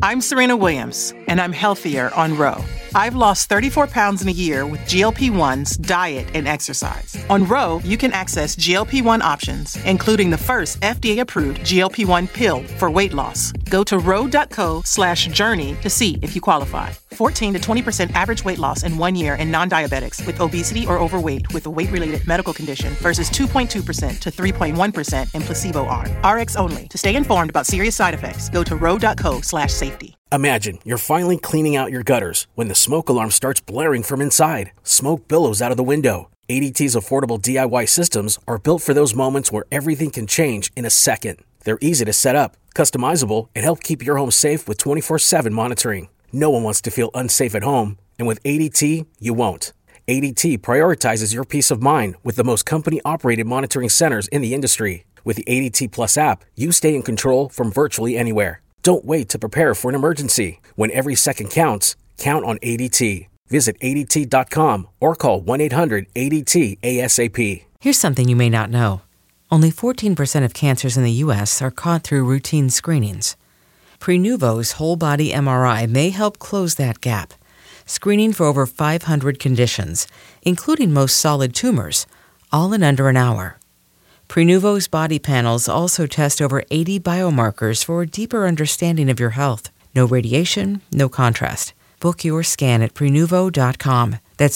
I'm Serena Williams, and I'm healthier on Ro. I've lost 34 pounds in a year with GLP-1s, diet, and exercise. On Ro, you can access GLP-1 options, including the first FDA-approved GLP-1 pill for weight loss. Go to ro.co/journey to see if you qualify. 14 to 20% average weight loss in 1 year in non-diabetics with obesity or overweight with a weight-related medical condition versus 2.2% to 3.1% in placebo arm. RX only. To stay informed about serious side effects, go to ro.co/safety. Imagine you're finally cleaning out your gutters when the smoke alarm starts blaring from inside. Smoke billows out of the window. ADT's affordable DIY systems are built for those moments where everything can change in a second. They're easy to set up, customizable, and help keep your home safe with 24/7 monitoring. No one wants to feel unsafe at home, and with ADT, you won't. ADT prioritizes your peace of mind with the most company-operated monitoring centers in the industry. With the ADT Plus app, you stay in control from virtually anywhere. Don't wait to prepare for an emergency. When every second counts, count on ADT. Visit ADT.com or call 1-800-ADT-ASAP. Here's something you may not know. Only 14% of cancers in the U.S. are caught through routine screenings. Prenuvo's whole-body MRI may help close that gap, screening for over 500 conditions, including most solid tumors, all in under an hour. Prenuvo's body panels also test over 80 biomarkers for a deeper understanding of your health. No radiation, no contrast. Book your scan at Prenuvo.com. That's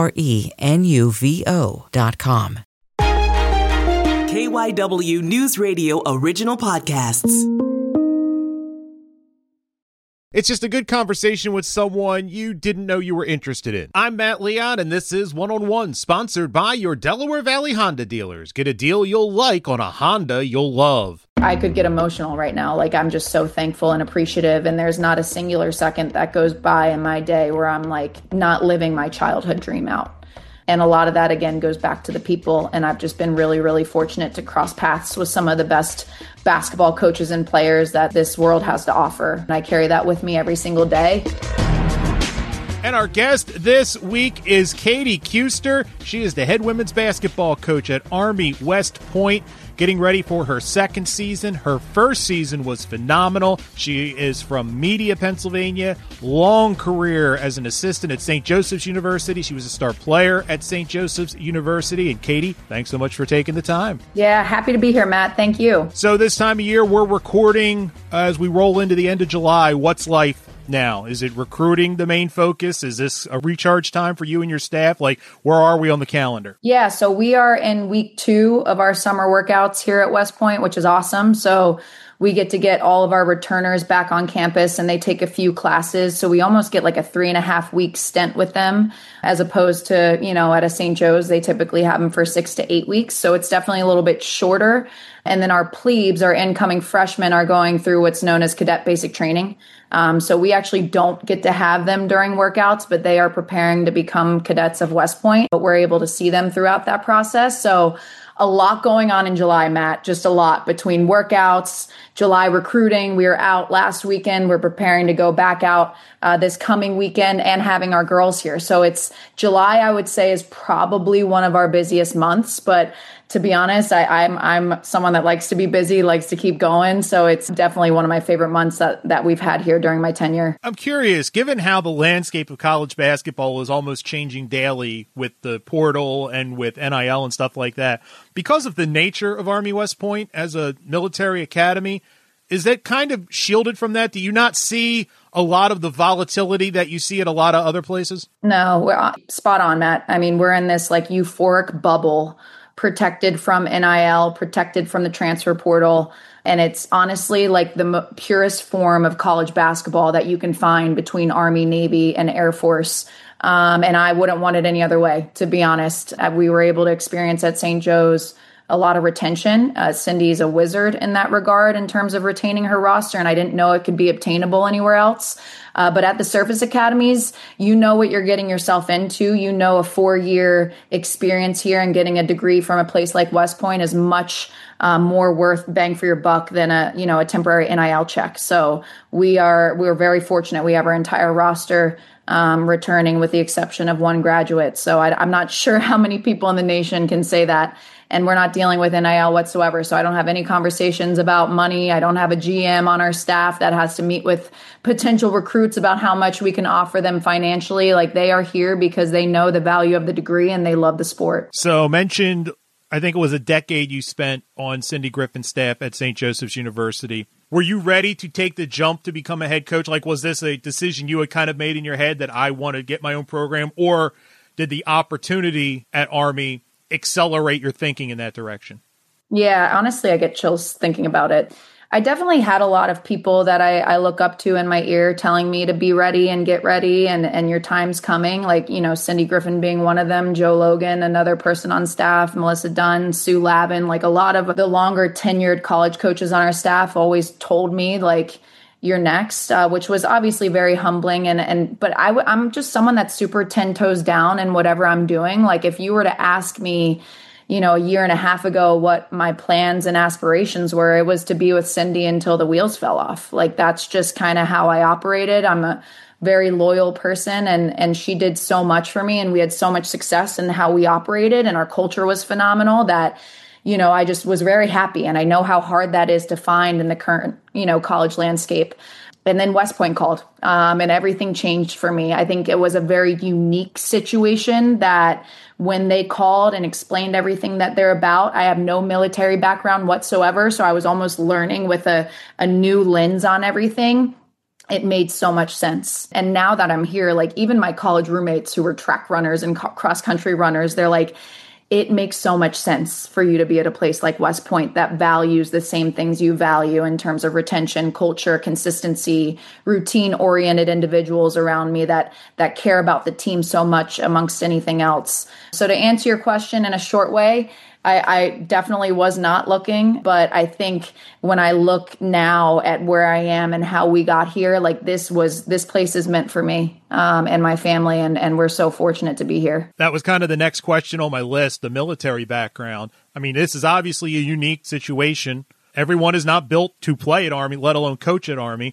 Prenuvo.com. KYW News Radio original podcasts. It's just a good conversation with someone you didn't know you were interested in. I'm Matt Leon, and this is One-on-One, sponsored by your Delaware Valley Honda dealers. Get a deal you'll like on a Honda you'll love. I could get emotional right now. Like, I'm just so thankful and appreciative, and there's not a singular second that goes by in my day where I'm like not living my childhood dream out. And a lot of that, again, goes back to the people. And I've just been really, really fortunate to cross paths with some of the best basketball coaches and players that this world has to offer. And I carry that with me every single day. And our guest this week is Katie Kuester. She is the head women's basketball coach at Army West Point, getting ready for her second season. Her first season was phenomenal. She is from Media, Pennsylvania. Long career as an assistant at St. Joseph's University. She was a star player at St. Joseph's University. And Katie, thanks so much for taking the time. Yeah, happy to be here, Matt. Thank you. So this time of year, we're recording as we roll into the end of July. What's life now? Is it recruiting the main focus? Is this a recharge time for you and your staff? Like, where are we on the calendar? Yeah, so we are in week 2 of our summer workouts here at West Point, which is awesome. So we get all of our returners back on campus, and they take a few classes. So we almost get like a 3.5 week stint with them, as opposed to, at a St. Joe's, they typically have them for 6 to 8 weeks. So it's definitely a little bit shorter. And then our plebes, our incoming freshmen, are going through what's known as cadet basic training. So we actually don't get to have them during workouts, but they are preparing to become cadets of West Point. But we're able to see them throughout that process. So a lot going on in July, Matt, just a lot between workouts, July recruiting. We were out last weekend. We're preparing to go back out this coming weekend and having our girls here. So it's July, I would say, is probably one of our busiest months. But to be honest, I'm someone that likes to be busy, likes to keep going. So it's definitely one of my favorite months that we've had here during my tenure. I'm curious, given how the landscape of college basketball is almost changing daily with the portal and with NIL and stuff like that, because of the nature of Army West Point as a military academy, is that kind of shielded from that? Do you not see a lot of the volatility that you see at a lot of other places? No, we're spot on, Matt. I mean, we're in this like euphoric bubble, protected from NIL, protected from the transfer portal. And it's honestly like the purest form of college basketball that you can find between Army, Navy, and Air Force. And I wouldn't want it any other way, to be honest. We were able to experience at St. Joe's a lot of retention. Cindy's a wizard in that regard in terms of retaining her roster, and I didn't know it could be obtainable anywhere else. But at the service academies, you know what you're getting yourself into. You know a 4-year experience here and getting a degree from a place like West Point is much more worth bang for your buck than a temporary NIL check. So we're very fortunate. We have our entire roster returning with the exception of one graduate. So I'm not sure how many people in the nation can say that. And we're not dealing with NIL whatsoever. So I don't have any conversations about money. I don't have a GM on our staff that has to meet with potential recruits about how much we can offer them financially. Like, they are here because they know the value of the degree and they love the sport. So mentioned, I think it was a decade you spent on Cindy Griffin's staff at St. Joseph's University. Were you ready to take the jump to become a head coach? Like, was this a decision you had kind of made in your head that I want to get my own program? Or did the opportunity at Army accelerate your thinking in that direction? Yeah, honestly, I get chills thinking about it. I definitely had a lot of people that I look up to in my ear telling me to be ready and get ready and your time's coming. Like, Cindy Griffin being one of them, Joe Logan, another person on staff, Melissa Dunn, Sue Lavin. Like, a lot of the longer tenured college coaches on our staff always told me, like, you're next, which was obviously very humbling. But I'm just someone that's super 10 toes down in whatever I'm doing. Like, if you were to ask me, a year and a half ago what my plans and aspirations were, it was to be with Cindy until the wheels fell off. Like, that's just kind of how I operated. I'm a very loyal person, and she did so much for me, and we had so much success in how we operated, and our culture was phenomenal that I just was very happy. And I know how hard that is to find in the current, college landscape. And then West Point called, and everything changed for me. I think it was a very unique situation that when they called and explained everything that they're about, I have no military background whatsoever. So I was almost learning with a new lens on everything. It made so much sense. And now that I'm here, like, even my college roommates who were track runners and cross country runners, they're like, it makes so much sense for you to be at a place like West Point that values the same things you value in terms of retention, culture, consistency, routine-oriented individuals around me that care about the team so much amongst anything else. So to answer your question in a short way, I definitely was not looking, but I think when I look now at where I am and how we got here, like, this place is meant for me and my family, and we're so fortunate to be here. That was kind of the next question on my list, the military background. I mean, this is obviously a unique situation. Everyone is not built to play at Army, let alone coach at Army.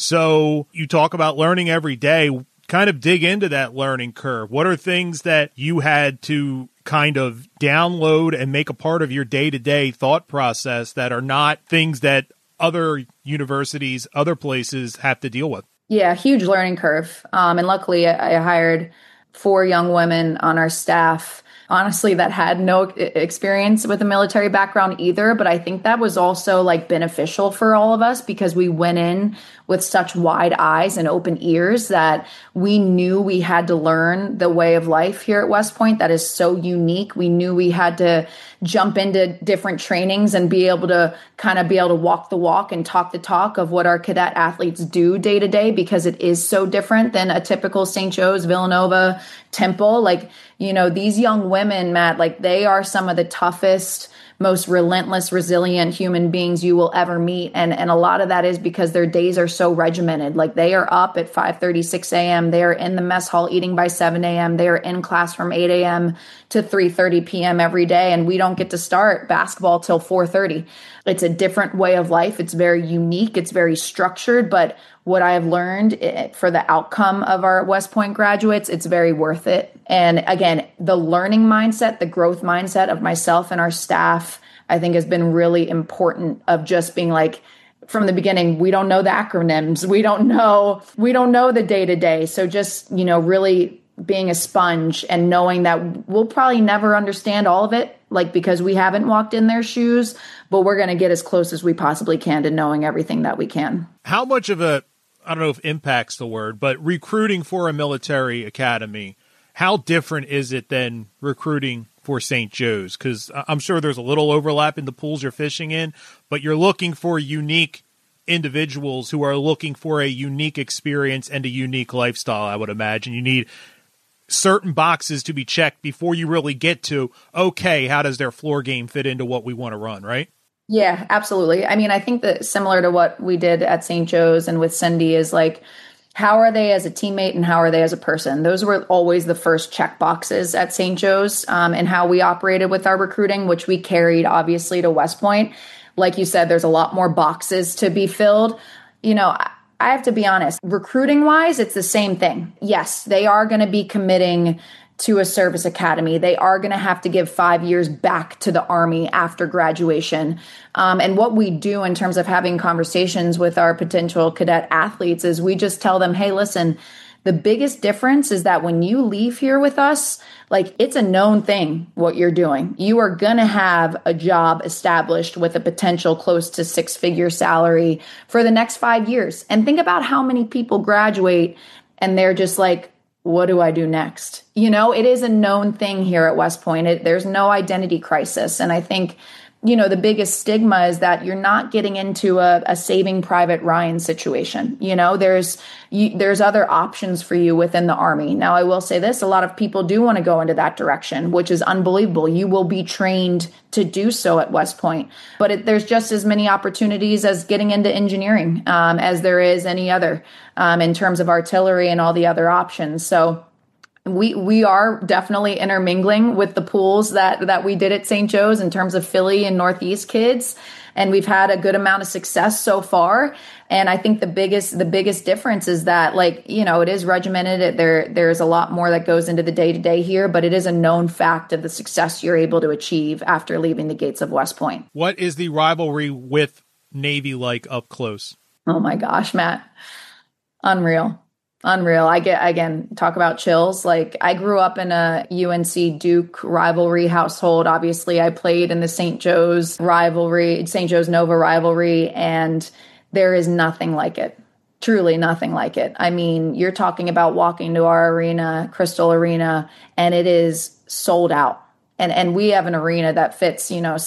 So you talk about learning every day. Kind of dig into that learning curve. What are things that you had to kind of download and make a part of your day-to-day thought process that are not things that other universities, other places have to deal with? Yeah, huge learning curve. And luckily I hired 4 young women on our staff, honestly, that had no experience with a military background either. But I think that was also, like, beneficial for all of us because we went in with such wide eyes and open ears that we knew we had to learn the way of life here at West Point that is so unique. We knew we had to jump into different trainings and be able to walk the walk and talk the talk of what our cadet athletes do day to day, because it is so different than a typical St. Joe's, Villanova, Temple. Like, these young women, Matt, like, they are some of the toughest, most relentless, resilient human beings you will ever meet. And a lot of that is because their days are so regimented. Like, they are up at 5:30, 6 a.m. They are in the mess hall eating by 7 a.m. They are in class from 8 a.m. to 3:30 p.m. every day. And we don't get to start basketball till 4:30. It's a different way of life. It's very unique. It's very structured. But what I have learned for the outcome of our West Point graduates, it's very worth it. And again, the learning mindset, the growth mindset of myself and our staff, I think has been really important, of just being like, from the beginning, we don't know the acronyms. We don't know the day to day. So just, really being a sponge and knowing that we'll probably never understand all of it, like, because we haven't walked in their shoes, but we're going to get as close as we possibly can to knowing everything that we can. How much of I don't know if impact's the word, but recruiting for a military academy, how different is it than recruiting for St. Joe's? Because I'm sure there's a little overlap in the pools you're fishing in, but you're looking for unique individuals who are looking for a unique experience and a unique lifestyle, I would imagine. You need certain boxes to be checked before you really get to, okay, how does their floor game fit into what we want to run, right? Yeah, absolutely. I mean, I think that similar to what we did at St. Joe's and with Cindy is, like, how are they as a teammate and how are they as a person? Those were always the first check boxes at St. Joe's, and how we operated with our recruiting, which we carried obviously to West Point. Like you said, there's a lot more boxes to be filled. I have to be honest, recruiting wise, it's the same thing. Yes, they are going to be committing to a service academy. They are going to have to give 5 years back to the Army after graduation. And what we do in terms of having conversations with our potential cadet athletes is we just tell them, hey, listen, the biggest difference is that when you leave here with us, like, it's a known thing what you're doing. You are going to have a job established with a potential close to 6-figure salary for the next 5 years. And think about how many people graduate and they're just like, what do I do next? It is a known thing here at West Point. There's no identity crisis. And I think, the biggest stigma is that you're not getting into a Saving Private Ryan situation. There's other options for you within the Army. Now, I will say this, a lot of people do want to go into that direction, which is unbelievable. You will be trained to do so at West Point. But there's just as many opportunities as getting into engineering as there is any other in terms of artillery and all the other options. So we are definitely intermingling with the pools that we did at St. Joe's in terms of Philly and Northeast kids. And we've had a good amount of success so far. And I think the biggest difference is that, it is regimented. There's a lot more that goes into the day-to-day here, but it is a known fact of the success you're able to achieve after leaving the gates of West Point. What is the rivalry with Navy like up close? Oh my gosh, Matt. Unreal. Talk about chills. Like, I grew up in a UNC Duke rivalry household. Obviously, I played in the St. Joe's rivalry, St. Joe's Nova rivalry, and there is nothing like it. Truly nothing like it. I mean, you're talking about walking to our arena, Crystal Arena, and it is sold out. And we have an arena that fits,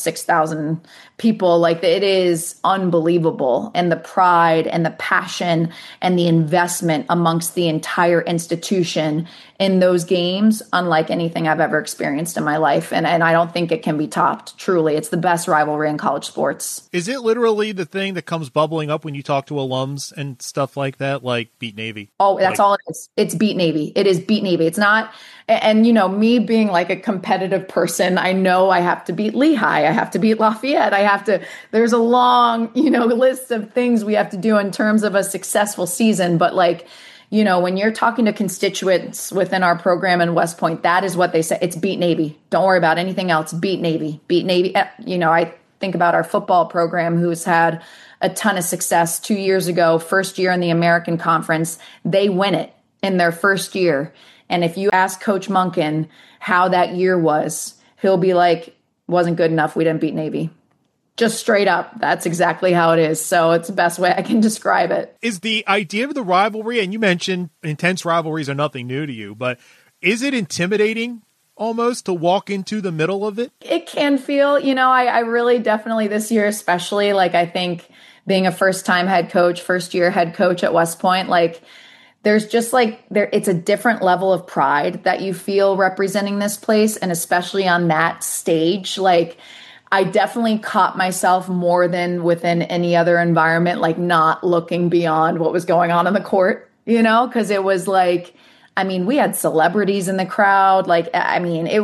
6,000 people. Like, it is unbelievable. And the pride and the passion and the investment amongst the entire institution in those games, unlike anything I've ever experienced in my life. And I don't think it can be topped. Truly, it's the best rivalry in college sports. Is it literally the thing that comes bubbling up when you talk to alums and stuff like that, like beat Navy? Oh, that's all it is. It's beat Navy. It is beat Navy. It's not... And, me being like a competitive person, I know I have to beat Lehigh. I have to beat Lafayette. There's a long, list of things we have to do in terms of a successful season. But when you're talking to constituents within our program in West Point, that is what they say. It's beat Navy. Don't worry about anything else. Beat Navy. Beat Navy. I think about our football program, who's had a ton of success 2 years ago, first year in the American Conference. They win it in their first year. And if you ask Coach Monken how that year was, he'll be like, wasn't good enough. We didn't beat Navy. Just straight up. That's exactly how it is. So it's the best way I can describe it. Is the idea of the rivalry, and you mentioned intense rivalries are nothing new to you, but is it intimidating almost to walk into the middle of it? It can feel, I really definitely this year, especially, I think being a first year head coach at West Point, there's just it's a different level of pride that you feel representing this place. And especially on that stage, I definitely caught myself more than within any other environment, not looking beyond what was going on in the court, because it was we had celebrities in the crowd. It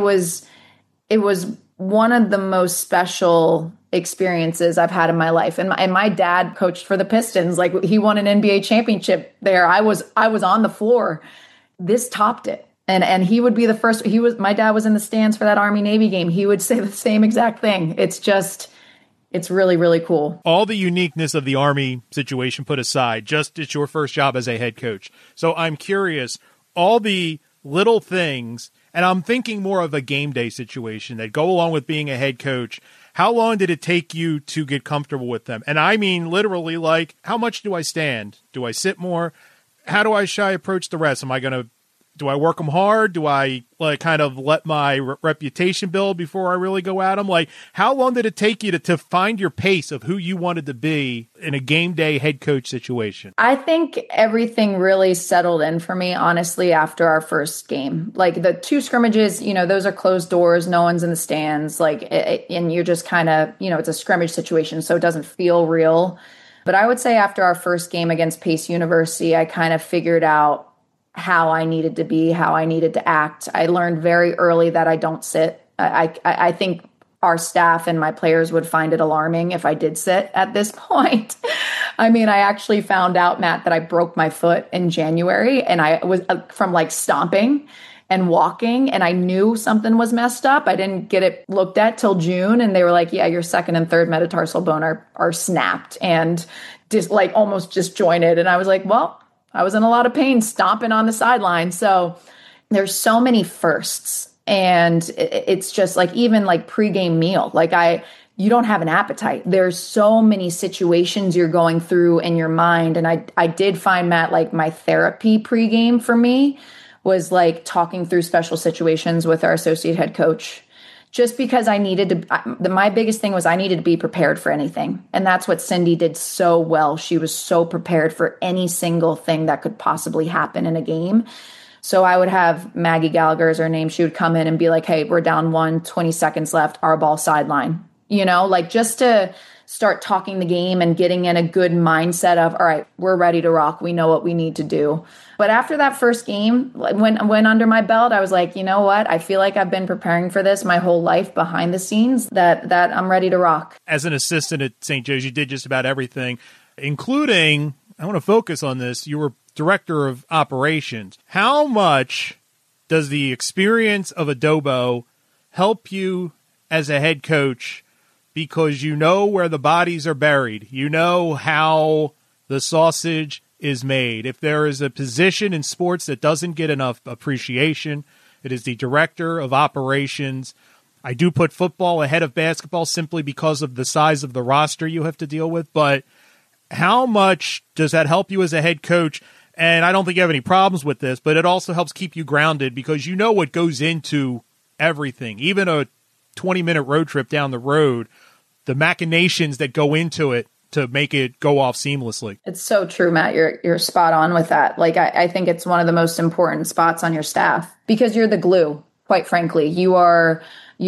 was one of the most special experiences I've had in my life. And my dad coached for the Pistons. He won an NBA championship there. I was on the floor. This topped it. And he would be the first. My dad was in the stands for that Army Navy game. He would say the same exact thing. It's really, really cool. All the uniqueness of the Army situation put aside, it's your first job as a head coach. So I'm curious, all the little things, and I'm thinking more of a game day situation that go along with being a head coach. How long did it take you to get comfortable with them? And I mean, literally, how much do I stand? Do I sit more? How do I approach the rest? Do I work them hard? Do I kind of let my reputation build before I really go at them? How long did it take you to find your pace of who you wanted to be in a game day head coach situation? I think everything really settled in for me, honestly, after our first game. The 2 scrimmages, those are closed doors. No one's in the stands. And you're just kind of, it's a scrimmage situation, so it doesn't feel real. But I would say after our first game against Pace University, I kind of figured out how I needed to be, how I needed to act. I learned very early that I don't sit. I think our staff and my players would find it alarming if I did sit at this point. I mean, I actually found out, Matt, that I broke my foot in January, and I was from like stomping and walking, and I knew something was messed up. I didn't get it looked at till June, and they were like, yeah, your second and third metatarsal bone are snapped and just like almost disjointed. And I was like, well, I was in a lot of pain stomping on the sideline. So there's so many firsts. And it's just like, even like pregame meal, like you don't have an appetite. There's so many situations you're going through in your mind. And I did find, Matt, like my therapy pregame for me was like talking through special situations with our associate head coach, just because I needed to, my biggest thing was I needed to be prepared for anything. And that's what Cindy did so well. She was so prepared for any single thing that could possibly happen in a game. So I would have Maggie Gallagher is her name. She would come in and be like, hey, we're down 20 seconds left, our ball sideline, like just to start talking the game and getting in a good mindset of, all right, we're ready to rock. We know what we need to do. But after that first game, when I went under my belt, I was like, you know what? I feel like I've been preparing for this my whole life behind the scenes, that I'm ready to rock. As an assistant at St. Joe's, you did just about everything, including, I want to focus on this, you were director of operations. How much does the experience of Adobo help you as a head coach, because you know where the bodies are buried? You know how the sausage is made. If there is a position in sports that doesn't get enough appreciation, it is the director of operations. I do put football ahead of basketball simply because of the size of the roster you have to deal with, but how much does that help you as a head coach? And I don't think you have any problems with this, but it also helps keep you grounded because you know what goes into everything. Even a 20-minute road trip down the road, the machinations that go into it to make it go off seamlessly. It's so true, Matt. You're spot on with that. Like, I think it's one of the most important spots on your staff because you're the glue, quite frankly. You are the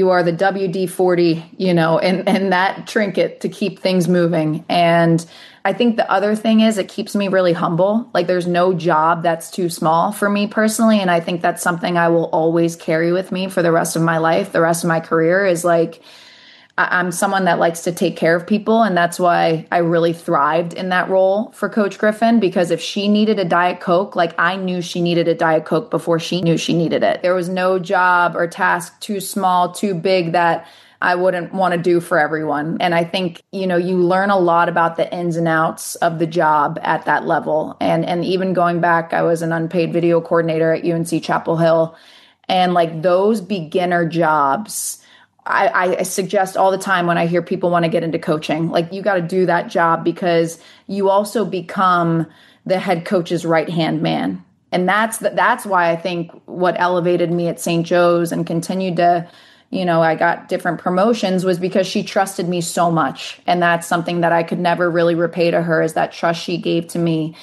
WD-40, and that trinket to keep things moving. And I think the other thing is it keeps me really humble. Like, there's no job that's too small for me personally. And I think that's something I will always carry with me for the rest of my life. The rest of my career is like, I'm someone that likes to take care of people. And that's why I really thrived in that role for Coach Griffin, because if she needed a Diet Coke, like I knew she needed a Diet Coke before she knew she needed it. There was no job or task too small, too big that I wouldn't want to do for everyone. And I think, you learn a lot about the ins and outs of the job at that level. And even going back, I was an unpaid video coordinator at UNC Chapel Hill. And like those beginner jobs, I suggest all the time when I hear people want to get into coaching, like you got to do that job because you also become the head coach's right-hand man. And that's why I think what elevated me at St. Joe's and continued to, I got different promotions was because she trusted me so much. And that's something that I could never really repay to her, is that trust she gave to me.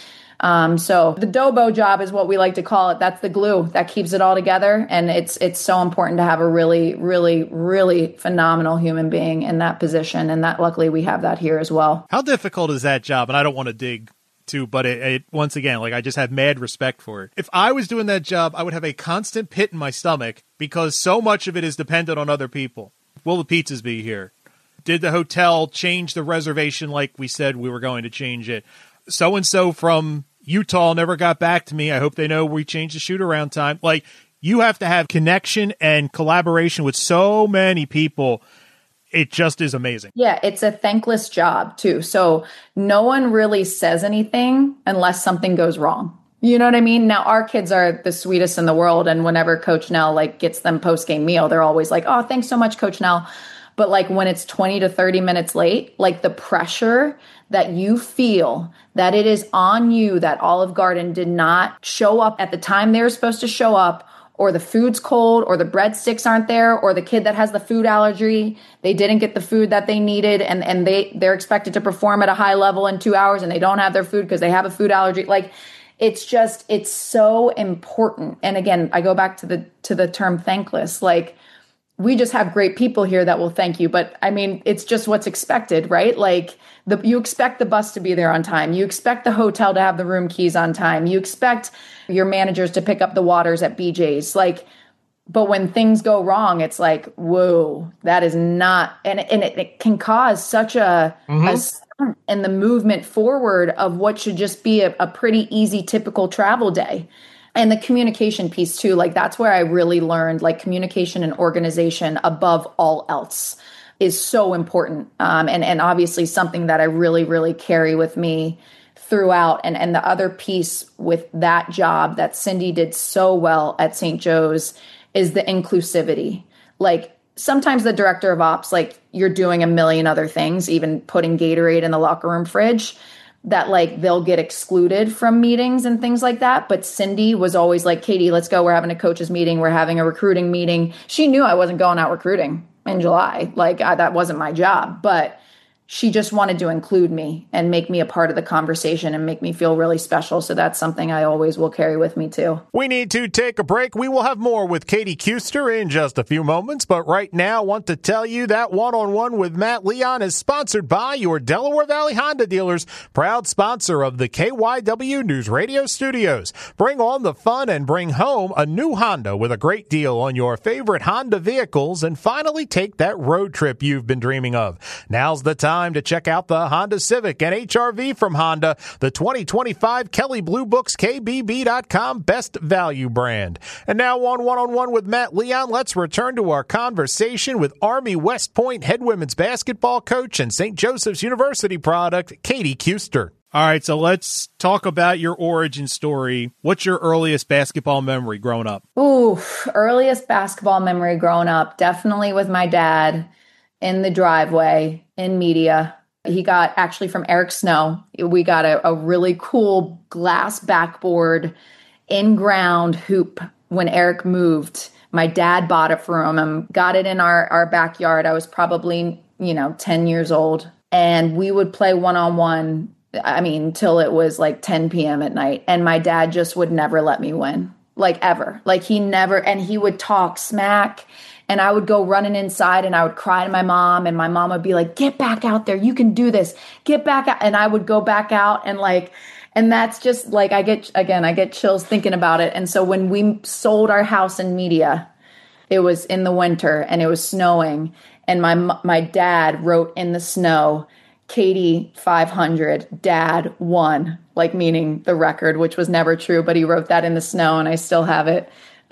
So the Dobo job is what we like to call it. That's the glue that keeps it all together. And it's so important to have a really, really, really phenomenal human being in that position. And that luckily we have that here as well. How difficult is that job? And I don't want to dig too, but it once again, like I just have mad respect for it. If I was doing that job, I would have a constant pit in my stomach because so much of it is dependent on other people. Will the pizzas be here? Did the hotel change the reservation like we said we were going to change it? So-and-so from Utah never got back to me. I hope they know we changed the shoot-around time. Like, you have to have connection and collaboration with so many people. It just is amazing. Yeah, it's a thankless job, too. So no one really says anything unless something goes wrong. You know what I mean? Now, our kids are the sweetest in the world, and whenever Coach Nell, gets them post-game meal, they're always like, oh, thanks so much, Coach Nell. But, when it's 20 to 30 minutes late, the pressure that you feel that it is on you that Olive Garden did not show up at the time they were supposed to show up, or the food's cold, or the breadsticks aren't there, or the kid that has the food allergy, they didn't get the food that they needed, and they're expected to perform at a high level in 2 hours, and they don't have their food because they have a food allergy. It's so important. And again, I go back to the term thankless. we just have great people here that will thank you. But I mean, it's just what's expected, right? Like you expect the bus to be there on time. You expect the hotel to have the room keys on time. You expect your managers to pick up the waters at BJ's. Like, but when things go wrong, it's like, whoa, that is not, and it can cause such a stunt in the movement forward of what should just be a pretty easy, typical travel day. And the communication piece too, like that's where I really learned, like communication and organization above all else is so important. And obviously something that I really, really carry with me throughout. And the other piece with that job that Cindy did so well at St. Joe's is the inclusivity. Like sometimes the director of ops, like you're doing a million other things, even putting Gatorade in the locker room fridge, that like they'll get excluded from meetings and things like that. But Cindy was always like, Katie, let's go. We're having a coaches meeting. We're having a recruiting meeting. She knew I wasn't going out recruiting in July. Like that wasn't my job, but she just wanted to include me and make me a part of the conversation and make me feel really special. So that's something I always will carry with me too. We need to take a break. We will have more with Katie Kuster in just a few moments. But right now, I want to tell you that one-on-one with Matt Leon is sponsored by your Delaware Valley Honda dealers, proud sponsor of the KYW News Radio studios. Bring on the fun and bring home a new Honda with a great deal on your favorite Honda vehicles and finally take that road trip you've been dreaming of. Now's the time to check out the Honda Civic and HR-V from Honda, the 2025 Kelley Blue Books KBB.com best value brand. And now on One-on-One with Matt Leon, let's return to our conversation with Army West Point head women's basketball coach and St. Joseph's University product, Katie Kuster. All right, so let's talk about your origin story. What's your earliest basketball memory growing up? Ooh, earliest basketball memory growing up, definitely with my dad in the driveway in media. He got actually from Eric Snow. We got a really cool glass backboard in-ground hoop when Eric moved. My dad bought it for him, got it in our backyard. I was probably, 10 years old. And we would play one-on-one, till it was like 10 p.m. at night. And my dad just would never let me win, like ever. Like he never, and he would talk smack. And I would go running inside and I would cry to my mom, and my mom would be like, get back out there. You can do this. Get back out. And I would go back out and that's just like, I get chills thinking about it. And so when we sold our house in media, it was in the winter and it was snowing. And my dad wrote in the snow, Katie 500, Dad 1, like meaning the record, which was never true, but he wrote that in the snow and I still have it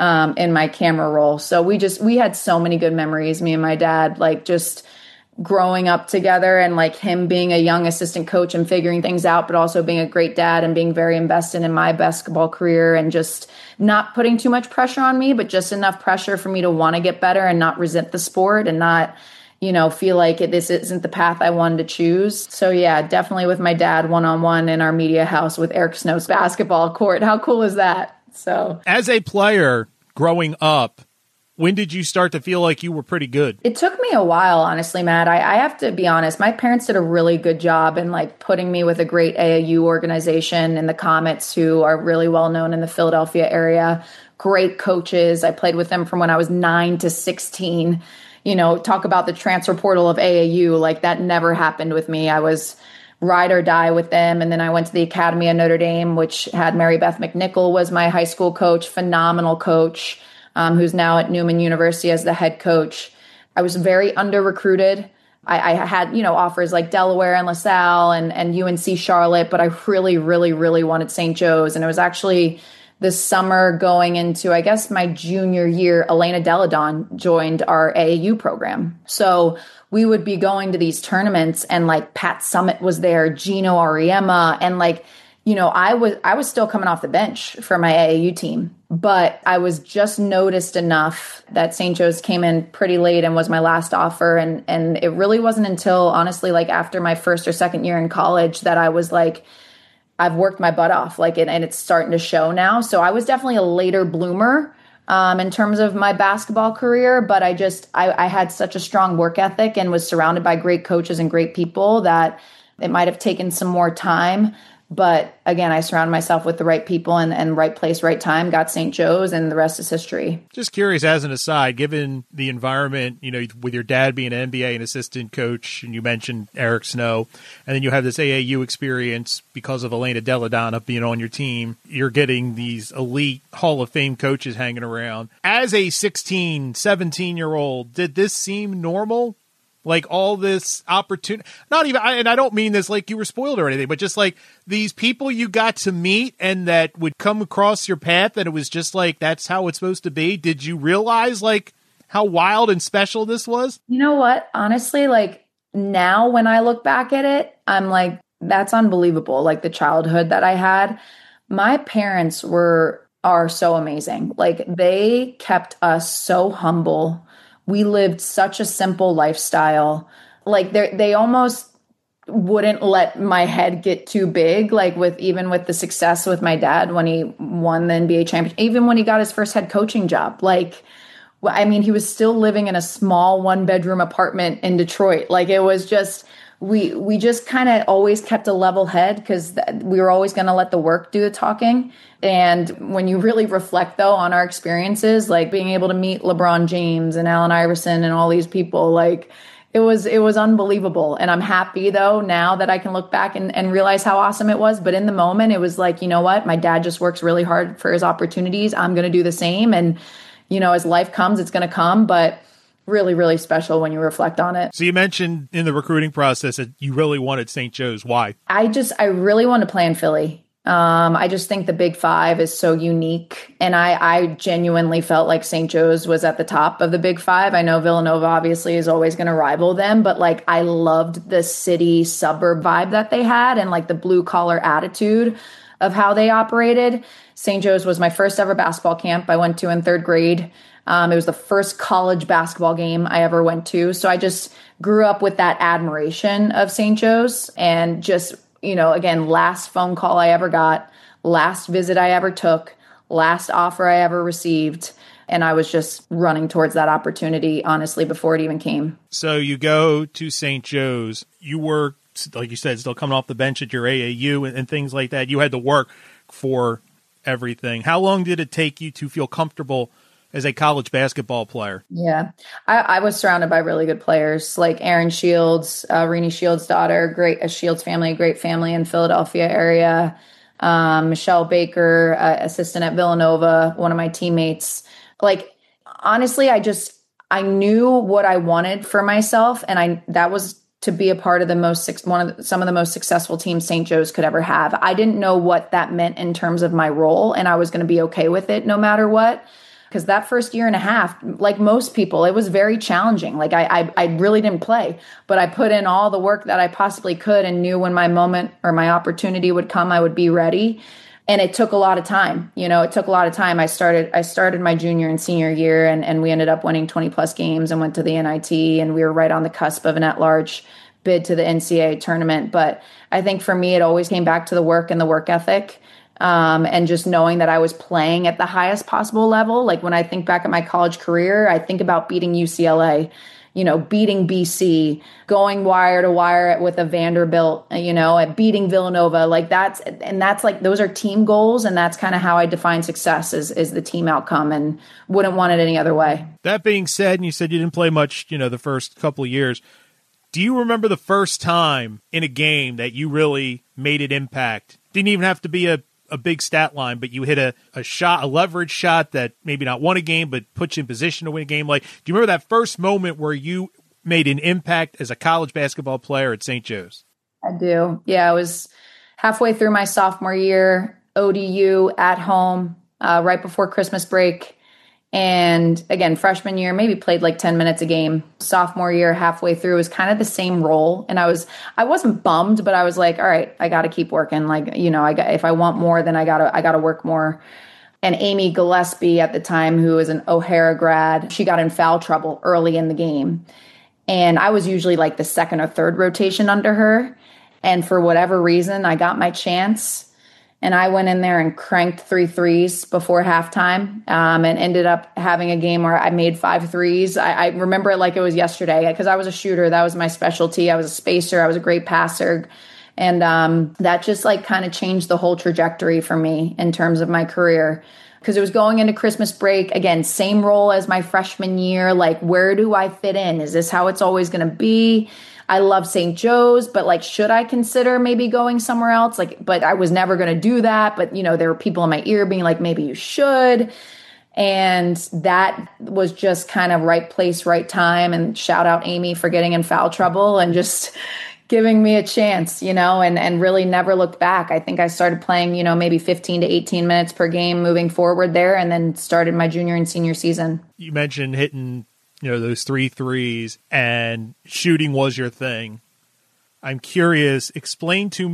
in my camera roll. So we had so many good memories, me and my dad, like just growing up together and like him being a young assistant coach and figuring things out, but also being a great dad and being very invested in my basketball career and just not putting too much pressure on me, but just enough pressure for me to want to get better and not resent the sport and not, feel like this isn't the path I wanted to choose. So yeah, definitely with my dad one-on-one in our media house with Eric Snow's basketball court. How cool is that? So as a player growing up, when did you start to feel like you were pretty good? It took me a while, honestly, Matt. I have to be honest. My parents did a really good job in like putting me with a great AAU organization in the Comets, who are really well known in the Philadelphia area. Great coaches. I played with them from when I was 9 to 16. Talk about the transfer portal of AAU. Like that never happened with me. I was ride or die with them. And then I went to the Academy of Notre Dame, which had Mary Beth McNichol was my high school coach, phenomenal coach, who's now at Newman University as the head coach. I was very under-recruited. I had, offers like Delaware and LaSalle and UNC Charlotte, but I really, really, really wanted St. Joe's. And it was actually this summer going into, I guess, my junior year, Elena Deladon joined our AAU program. So we would be going to these tournaments and like Pat Summit was there, Gino Auriemma, and like, I was still coming off the bench for my AAU team, but I was just noticed enough that St. Joe's came in pretty late and was my last offer. And it really wasn't until honestly, like after my first or second year in college that I was like, I've worked my butt off, and it's starting to show now. So I was definitely a later bloomer in terms of my basketball career, but I had such a strong work ethic and was surrounded by great coaches and great people that it might have taken some more time. But again, I surrounded myself with the right people and right place, right time, got St. Joe's, and the rest is history. Just curious, as an aside, given the environment, with your dad being an NBA and assistant coach, and you mentioned Eric Snow, and then you have this AAU experience because of Elena Della Donna being on your team, you're getting these elite Hall of Fame coaches hanging around. As a 16, 17-year-old, did this seem normal? Like all this opportunity, not even, and I don't mean this like you were spoiled or anything, but just like these people you got to meet and that would come across your path, and it was just like, that's how it's supposed to be. Did you realize like how wild and special this was? You know what? Honestly, like now when I look back at it, I'm like, that's unbelievable. Like the childhood that I had, my parents are so amazing. Like they kept us so humble. We lived such a simple lifestyle. Like they almost wouldn't let my head get too big. Like even with the success with my dad when he won the NBA championship, even when he got his first head coaching job, like, I mean, he was still living in a small 1-bedroom apartment in Detroit. Like it was just, we just kind of always kept a level head because we were always going to let the work do the talking. And when you really reflect, though, on our experiences, like being able to meet LeBron James and Allen Iverson and all these people, like it was unbelievable. And I'm happy, though, now that I can look back and realize how awesome it was. But in the moment, it was like, you know what? My dad just works really hard for his opportunities. I'm going to do the same. And, as life comes, it's going to come. But really, really special when you reflect on it. So you mentioned in the recruiting process that you really wanted St. Joe's. Why? I really wanted to play in Philly. I just think the Big Five is so unique. And I genuinely felt like St. Joe's was at the top of the Big Five. I know Villanova obviously is always going to rival them, but like I loved the city suburb vibe that they had and like the blue collar attitude of how they operated. St. Joe's was my first ever basketball camp I went to in third grade. It was the first college basketball game I ever went to. So I just grew up with that admiration of St. Joe's and just, again, last phone call I ever got, last visit I ever took, last offer I ever received. And I was just running towards that opportunity, honestly, before it even came. So you go to St. Joe's. You were, like you said, still coming off the bench at your AAU and things like that. You had to work for everything. How long did it take you to feel comfortable as a college basketball player? Yeah, I was surrounded by really good players like Aaron Shields, Renee Shields' daughter, a Shields family, great family in Philadelphia area. Michelle Baker, assistant at Villanova, one of my teammates. Like, honestly, I knew what I wanted for myself. And that was to be a part of some of the most successful teams St. Joe's could ever have. I didn't know what that meant in terms of my role, and I was going to be okay with it no matter what. Because that first year and a half, like most people, it was very challenging. Like I really didn't play, but I put in all the work that I possibly could and knew when my moment or my opportunity would come, I would be ready. And it took a lot of time. It took a lot of time. I started my junior and senior year and we ended up winning 20 plus games and went to the NIT, and we were right on the cusp of an at-large bid to the NCAA tournament. But I think for me, it always came back to the work and the work ethic. And just knowing that I was playing at the highest possible level. Like when I think back at my college career, I think about beating UCLA, beating BC, going wire to wire with a Vanderbilt, at beating Villanova. Like that's like, those are team goals. And that's kind of how I define success is the team outcome, and wouldn't want it any other way. That being said, and you said you didn't play much, the first couple of years. Do you remember the first time in a game that you really made an impact? Didn't even have to be a big stat line, but you hit a shot, a leverage shot that maybe not won a game, but puts you in position to win a game. Like, do you remember that first moment where you made an impact as a college basketball player at St. Joe's? I do. Yeah, I was halfway through my sophomore year, ODU at home, right before Christmas break. And again, freshman year, maybe played like 10 minutes a game. Sophomore year, halfway through, was kind of the same role. And I wasn't bummed, but I was like, all right, I got to keep working. Like, if I want more, then I got to work more. And Amy Gillespie at the time, who was an O'Hara grad, she got in foul trouble early in the game. And I was usually like the second or third rotation under her. And for whatever reason, I got my chance. And I went in there and cranked 3 threes before halftime, and ended up having a game where I made 5 threes. I remember it like it was yesterday because I was a shooter. That was my specialty. I was a spacer. I was a great passer. And that just like kind of changed the whole trajectory for me in terms of my career. Because it was going into Christmas break, again, same role as my freshman year. Like, where do I fit in? Is this how it's always going to be? I love St. Joe's, but like, should I consider maybe going somewhere else? Like, but I was never going to do that. But, you know, there were people in my ear being like, maybe you should. And that was just kind of right place, right time. And shout out Amy for getting in foul trouble and just giving me a chance, you know, and really never looked back. I think I started playing, you know, maybe 15 to 18 minutes per game moving forward there, and then started my junior and senior season. You mentioned hitting, you know, those 3 threes, and shooting was your thing. I'm curious, explain to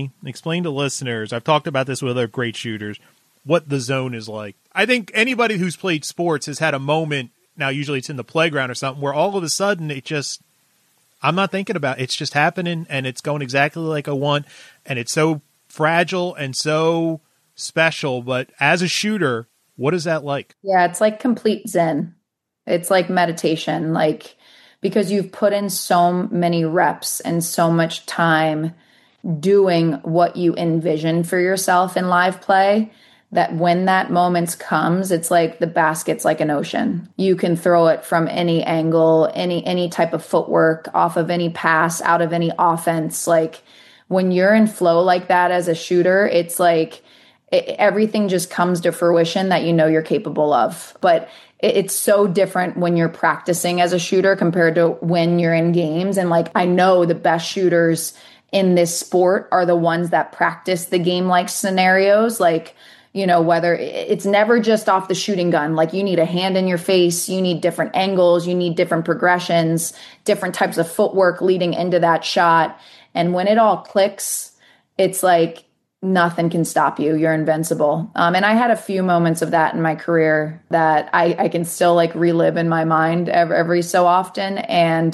listeners, I've talked about this with other great shooters, what the zone is like. I think anybody who's played sports has had a moment, now usually it's in the playground or something, where all of a sudden it just, I'm not thinking about it. It's just happening, and it's going exactly like I want, and it's so fragile and so special. But as a shooter, what is that like? Yeah, it's like complete zen. It's like meditation, like, because you've put in so many reps and so much time doing what you envision for yourself in live play, that when that moment comes, it's like the basket's like an ocean. You can throw it from any angle, any type of footwork, off of any pass, out of any offense. Like, when you're in flow like that as a shooter, it's like everything just comes to fruition that you know you're capable of. But it's so different when you're practicing as a shooter compared to when you're in games. And like, I know the best shooters in this sport are the ones that practice the game-like scenarios. Like, you know, whether it's never just off the shooting gun, like you need a hand in your face, you need different angles, you need different progressions, different types of footwork leading into that shot. And when it all clicks, it's like nothing can stop you. You're invincible. And I had a few moments of that in my career that I can still like relive in my mind every so often. And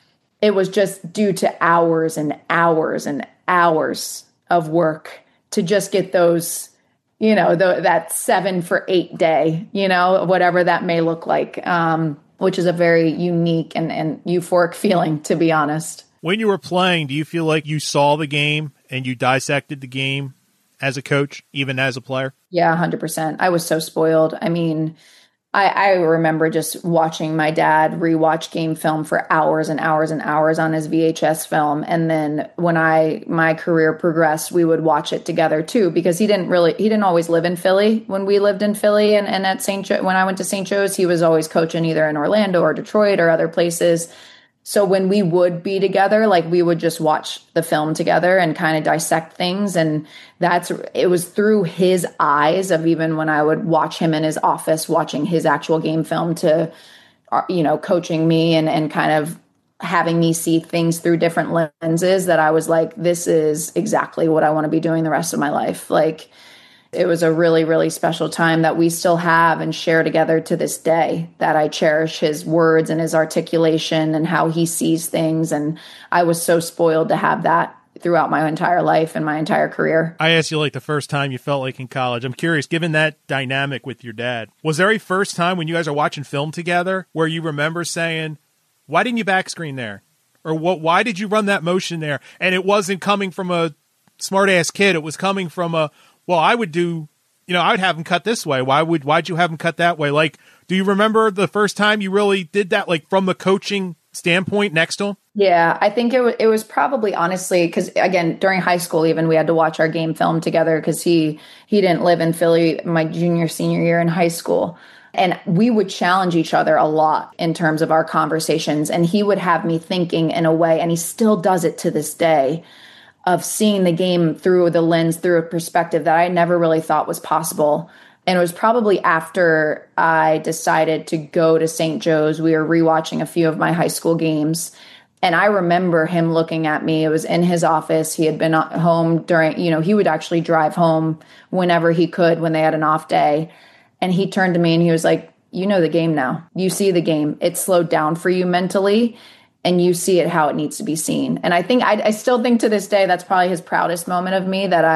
it was just due to hours and hours and hours of work to just get those, you know, that 7 for 8 day, you know, whatever that may look like, which is a very unique and euphoric feeling, to be honest. When you were playing, do you feel like you saw the game and you dissected the game as a coach, even as a player? Yeah, 100%. I was so spoiled. I mean, I remember just watching my dad rewatch game film for hours and hours and hours on his VHS film. And then when my career progressed, we would watch it together too, because he didn't always live in Philly when we lived in Philly. And at when I went to St. Joe's, he was always coaching either in Orlando or Detroit or other places. So when we would be together, like we would just watch the film together and kind of dissect things. And it was through his eyes of, even when I would watch him in his office, watching his actual game film, to, you know, coaching me and kind of having me see things through different lenses, that I was like, this is exactly what I want to be doing the rest of my life. Like, it was a really, really special time that we still have and share together to this day, that I cherish his words and his articulation and how he sees things. And I was so spoiled to have that throughout my entire life and my entire career. I asked you like the first time you felt like in college. I'm curious, given that dynamic with your dad, was there a first time when you guys are watching film together where you remember saying, why didn't you backscreen there? Or why did you run that motion there? And it wasn't coming from a smart ass kid. It was coming from well, I would have him cut this way. Why'd you have him cut that way? Like, do you remember the first time you really did that, like from the coaching standpoint next to him? Yeah, I think it was probably, honestly, because again, during high school, even we had to watch our game film together, because he didn't live in Philly my junior, senior year in high school. And we would challenge each other a lot in terms of our conversations. And he would have me thinking in a way, and he still does it to this day, of seeing the game through the lens, through a perspective that I never really thought was possible. And it was probably after I decided to go to St. Joe's, we were rewatching a few of my high school games. And I remember him looking at me. It was in his office. He had been home during, you know, he would actually drive home whenever he could when they had an off day. And he turned to me and he was like, you know the game now. You see the game. It's slowed down for you mentally, and you see it how it needs to be seen. And I think I still think to this day, that's probably his proudest moment of me, that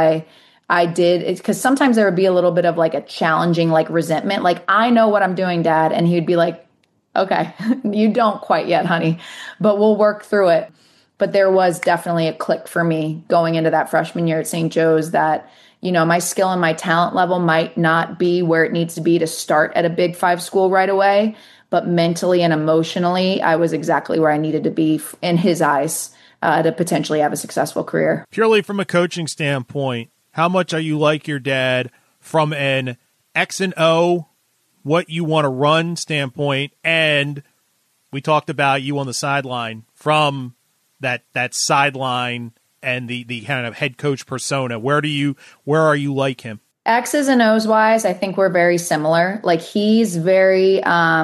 I did. Because sometimes there would be a little bit of like a challenging, like resentment. Like, I know what I'm doing, Dad. And he'd be like, okay, you don't quite yet, honey, but we'll work through it. But there was definitely a click for me going into that freshman year at St. Joe's that, my skill and my talent level might not be where it needs to be to start at a Big 5 school right away. But mentally and emotionally, I was exactly where I needed to be in his eyes to potentially have a successful career. Purely from a coaching standpoint, how much are you like your dad from an X and O, what you want to run standpoint? And we talked about you on the sideline from that sideline and the kind of head coach persona. Where are you like him? X's and O's wise, I think we're very similar. Like he's very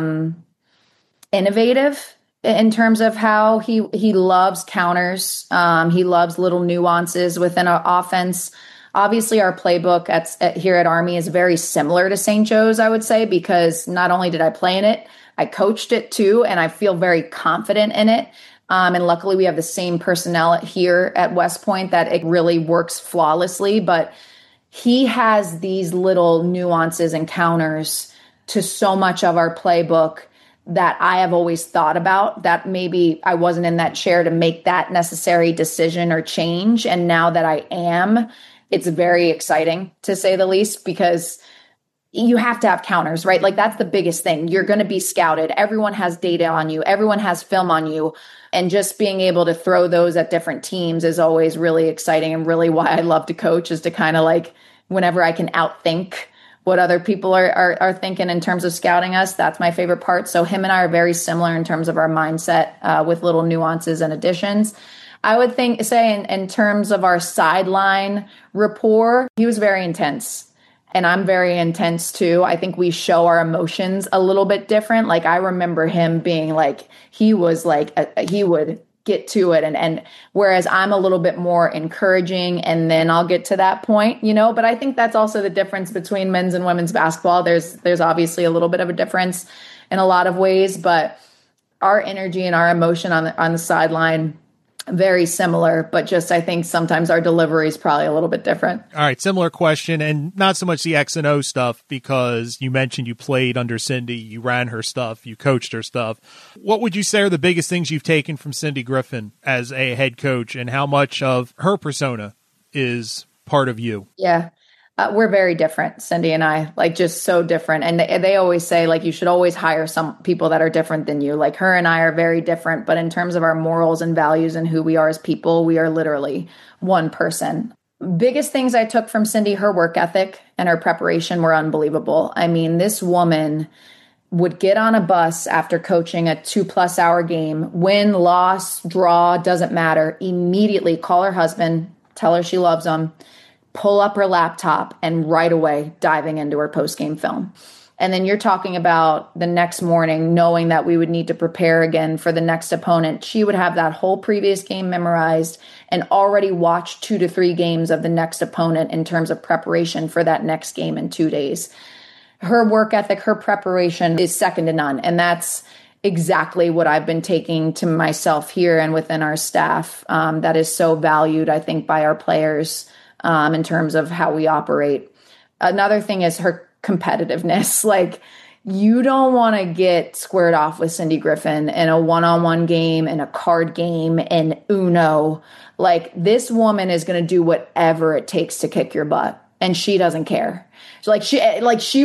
innovative in terms of how he loves counters. He loves little nuances within our offense. Obviously, our playbook here at Army is very similar to St. Joe's, I would say, because not only did I play in it, I coached it too, and I feel very confident in it. And luckily, we have the same personnel here at West Point that it really works flawlessly. But he has these little nuances and counters to so much of our playbook that I have always thought about, that maybe I wasn't in that chair to make that necessary decision or change. And now that I am, it's very exciting, to say the least, because you have to have counters, right? Like that's the biggest thing. You're going to be scouted. Everyone has data on you. Everyone has film on you. And just being able to throw those at different teams is always really exciting, and really why I love to coach, is to kind of like, whenever I can outthink what other people are thinking in terms of scouting us, that's my favorite part. So him and I are very similar in terms of our mindset with little nuances and additions. I would say in terms of our sideline rapport, he was very intense. And I'm very intense too. I think we show our emotions a little bit different. Like I remember him being like, he was like, he would get to it. And whereas I'm a little bit more encouraging, and then I'll get to that point, but I think that's also the difference between men's and women's basketball. There's obviously a little bit of a difference in a lot of ways, but our energy and our emotion on the sideline, very similar, but just I think sometimes our delivery is probably a little bit different. All right, similar question, and not so much the X and O stuff, because you mentioned you played under Cindy, you ran her stuff, you coached her stuff. What would you say are the biggest things you've taken from Cindy Griffin as a head coach, and how much of her persona is part of you? Yeah. We're very different, Cindy and I, like just so different. And they always say, like, you should always hire some people that are different than you. Like her and I are very different, but in terms of our morals and values and who we are as people, we are literally one person. Biggest things I took from Cindy, her work ethic and her preparation were unbelievable. I mean, this woman would get on a bus after coaching a 2+ hour game, win, loss, draw, doesn't matter, immediately call her husband, tell her she loves him, pull up her laptop, and right away diving into her post-game film. And then you're talking about the next morning, knowing that we would need to prepare again for the next opponent. She would have that whole previous game memorized and already watched 2 to 3 games of the next opponent in terms of preparation for that next game in 2 days. Her work ethic, her preparation is second to none. And that's exactly what I've been taking to myself here and within our staff. That is so valued, I think, by our players in terms of how we operate. Another thing is her competitiveness. Like, you don't want to get squared off with Cindy Griffin in a one-on-one game, in a card game, in Uno. Like, this woman is going to do whatever it takes to kick your butt, and she doesn't care. So she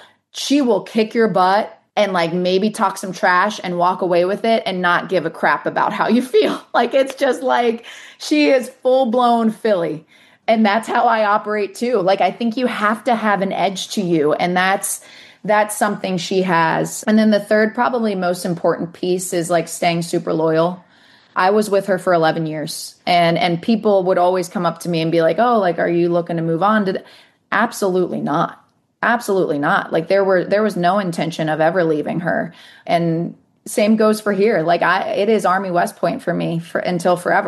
will kick your butt and like maybe talk some trash and walk away with it and not give a crap about how you feel. Like, it's just like, she is full-blown Philly. And that's how I operate too. Like, I think you have to have an edge to you. And that's something she has. And then the third, probably most important piece is like staying super loyal. I was with her for 11 years and people would always come up to me and be like, oh, like, are you looking to move on? Absolutely not. Absolutely not. Like, there was no intention of ever leaving her. And same goes for here. Like, it is Army West Point for me until forever.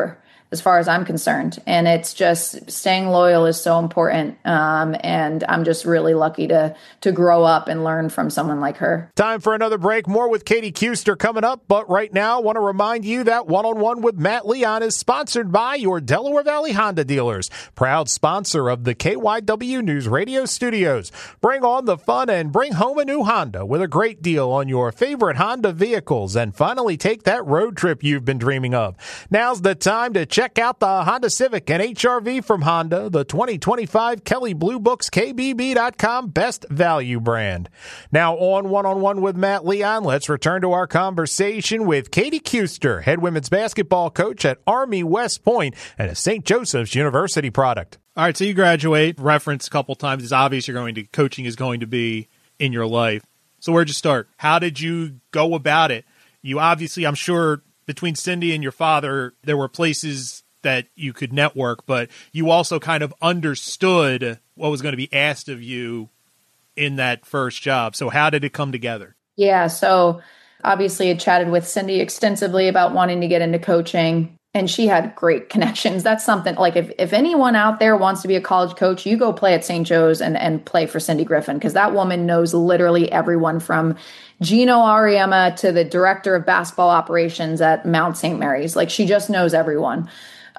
as far as I'm concerned. And it's just staying loyal is so important. And I'm just really lucky to grow up and learn from someone like her. Time for another break. More with Katie Kuester coming up. But right now, I want to remind you that One-on-One with Matt Leon is sponsored by your Delaware Valley Honda dealers, proud sponsor of the KYW News Radio studios. Bring on the fun and bring home a new Honda with a great deal on your favorite Honda vehicles, and finally take that road trip you've been dreaming of. Now's the time to check out the Honda Civic and HR-V from Honda, the 2025 Kelley Blue Book's KBB.com best value brand. Now on One-on-One with Matt Leon, let's return to our conversation with Katie Kuester, head women's basketball coach at Army West Point and a St. Joseph's University product. All right, so you graduate, referenced a couple times. It's obvious coaching is going to be in your life. So where'd you start? How did you go about it? You obviously, I'm sure, between Cindy and your father, there were places that you could network, but you also kind of understood what was going to be asked of you in that first job. So how did it come together? Yeah, so obviously I chatted with Cindy extensively about wanting to get into coaching, and she had great connections. That's something, like if anyone out there wants to be a college coach, you go play at St. Joe's and play for Cindy Griffin, because that woman knows literally everyone from Gino Auriemma to the director of basketball operations at Mount St. Mary's. Like, she just knows everyone.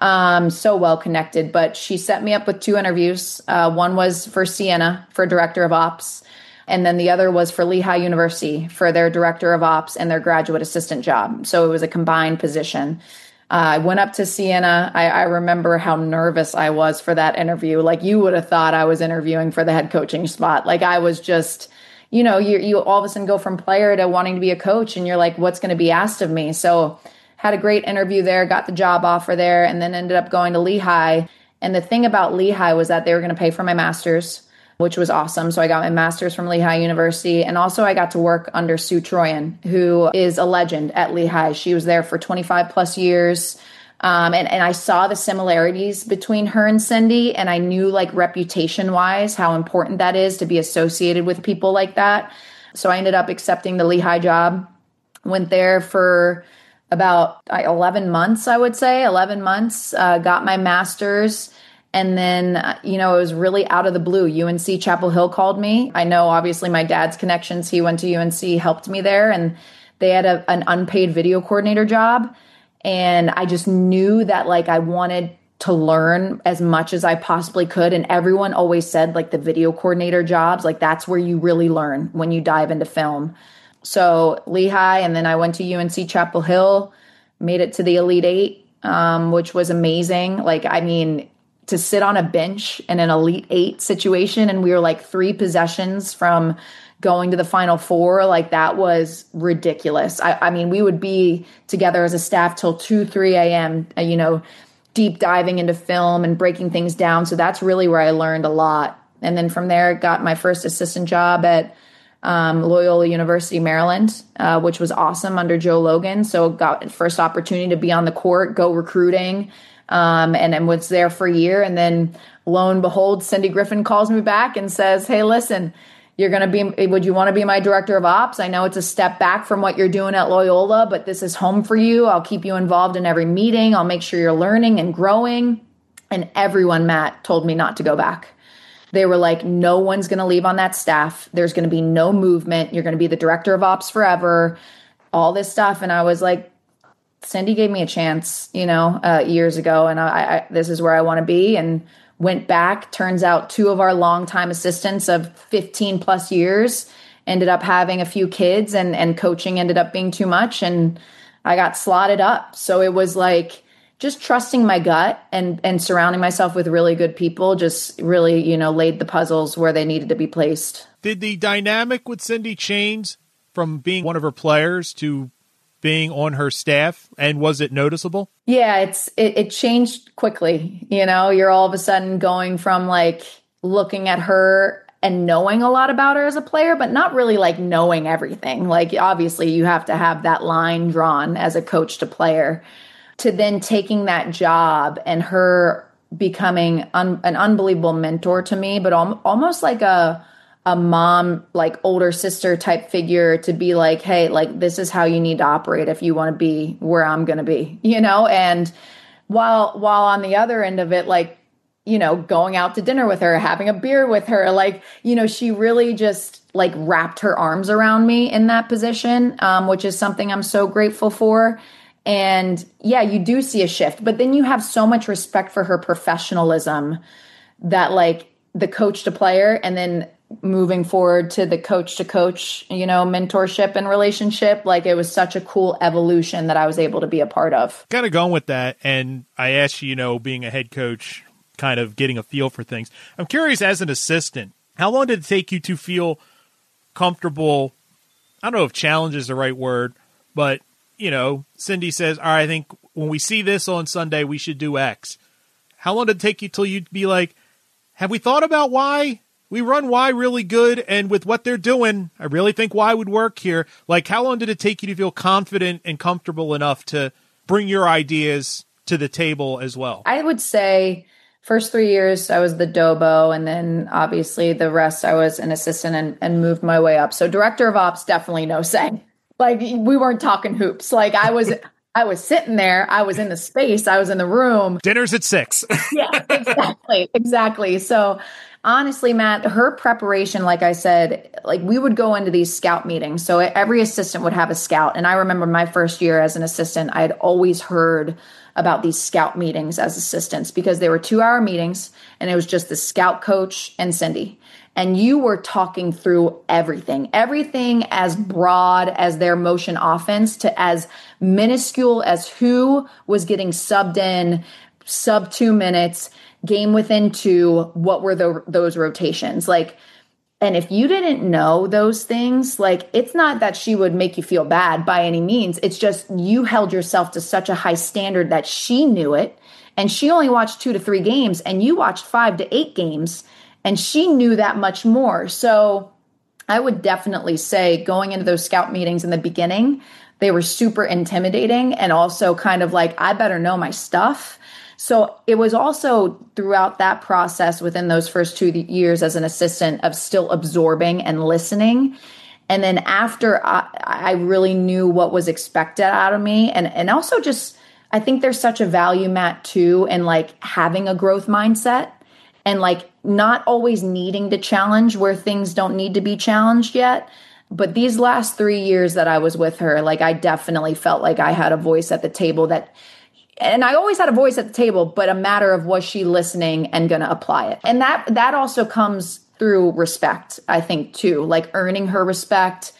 So well connected. But she set me up with 2 interviews. One was for Siena for director of ops, and then the other was for Lehigh University for their director of ops and their graduate assistant job. So it was a combined position. I went up to Siena. I remember how nervous I was for that interview. Like, you would have thought I was interviewing for the head coaching spot. Like, I was just, you all of a sudden go from player to wanting to be a coach, and you're like, what's going to be asked of me? So had a great interview there, got the job offer there, and then ended up going to Lehigh. And the thing about Lehigh was that they were going to pay for my master's, which was awesome. So I got my master's from Lehigh University. And also I got to work under Sue Troyan, who is a legend at Lehigh. She was there for 25 plus years. And I saw the similarities between her and Cindy. And I knew, like, reputation wise, how important that is to be associated with people like that. So I ended up accepting the Lehigh job, went there for about 11 months, I would say, 11 months, got my master's. And then, it was really out of the blue. UNC Chapel Hill called me. I know, obviously, my dad's connections. He went to UNC, helped me there, and they had an unpaid video coordinator job. And I just knew that, like, I wanted to learn as much as I possibly could. And everyone always said, like, the video coordinator jobs, like, that's where you really learn when you dive into film. So Lehigh, and then I went to UNC Chapel Hill, made it to the Elite Eight, which was amazing. Like, I mean, to sit on a bench in an Elite Eight situation, and we were like 3 possessions from going to the Final Four, like, that was ridiculous. I mean, we would be together as a staff till 2, 3 a.m., deep diving into film and breaking things down. So that's really where I learned a lot. And then from there, got my first assistant job at Loyola University, Maryland, which was awesome under Joe Logan. So got first opportunity to be on the court, go recruiting, and was there for a year. And then lo and behold, Cindy Griffin calls me back and says, hey, listen, would you want to be my director of ops? I know it's a step back from what you're doing at Loyola, but this is home for you. I'll keep you involved in every meeting. I'll make sure you're learning and growing. And everyone, Matt, told me not to go back. They were like, no one's going to leave on that staff. There's going to be no movement. You're going to be the director of ops forever, all this stuff. And I was like, Cindy gave me a chance, years ago. And I this is where I want to be. And went back. Turns out 2 of our longtime assistants of 15 plus years ended up having a few kids, and coaching ended up being too much. And I got slotted up. So it was like, just trusting my gut and surrounding myself with really good people just really, laid the puzzles where they needed to be placed. Did the dynamic with Cindy change from being one of her players to being on her staff, and was it noticeable? Yeah, it changed quickly. You're all of a sudden going from, like, looking at her and knowing a lot about her as a player, but not really, like, knowing everything. Like, obviously you have to have that line drawn as a coach to player, to then taking that job and her becoming an unbelievable mentor to me, but almost like a mom, like older sister type figure, to be like, hey, like, this is how you need to operate if you want to be where I'm going to be, and while on the other end of it, like, going out to dinner with her, having a beer with her, like, she really just like wrapped her arms around me in that position, which is something I'm so grateful for. And yeah, you do see a shift, but then you have so much respect for her professionalism that like the coach to player, and then moving forward to the coach to coach, mentorship and relationship, like it was such a cool evolution that I was able to be a part of. Kind of going with that. And I asked you, being a head coach, kind of getting a feel for things. I'm curious, as an assistant, how long did it take you to feel comfortable? I don't know if challenge is the right word, but Cindy says, all right, I think when we see this on Sunday, we should do X. How long did it take you till you'd be like, have we thought about why? We run Y really good, and with what they're doing, I really think Y would work here. Like, how long did it take you to feel confident and comfortable enough to bring your ideas to the table as well? I would say first 3 years, I was the Dobo, and then obviously the rest, I was an assistant and moved my way up. So director of ops, definitely no say. Like, we weren't talking hoops. Like, I was sitting there. I was in the space. I was in the room. Dinner's at 6. Yeah, exactly. So honestly, Matt, her preparation, like I said, like we would go into these scout meetings. So every assistant would have a scout. And I remember my first year as an assistant, I had always heard about these scout meetings as assistants because they were 2-hour meetings and it was just the scout coach and Cindy. And you were talking through everything as broad as their motion offense to as minuscule as who was getting subbed in sub 2 minutes, game within 2, what were those rotations like? And if you didn't know those things, like it's not that she would make you feel bad by any means. It's just you held yourself to such a high standard that she knew it. And she only watched 2 to 3 games and you watched 5 to 8 games. And she knew that much more. So I would definitely say going into those scout meetings in the beginning, they were super intimidating and also kind of like, I better know my stuff. So it was also throughout that process within those first 2 years as an assistant of still absorbing and listening. And then after I really knew what was expected out of me and also just, I think there's such a value, Matt, too, in like having a growth mindset. And like not always needing to challenge where things don't need to be challenged yet. But these last 3 years that I was with her, like I definitely felt like I had a voice at the table and I always had a voice at the table, but a matter of was she listening and going to apply it. And that also comes through respect, I think, too, like earning her respect.